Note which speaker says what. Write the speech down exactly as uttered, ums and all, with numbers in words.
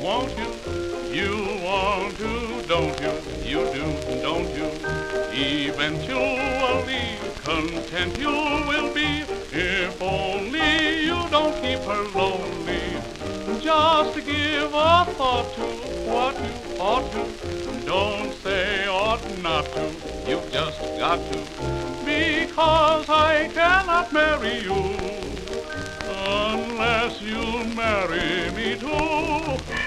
Speaker 1: won't you? You want to, don't you? You do, don't you? Eventually content you will be, if only you don't keep her lonely. Just give a thought to what you ought to. Don't say ought not to, you've just got to. Because I cannot marry you unless you marry me too.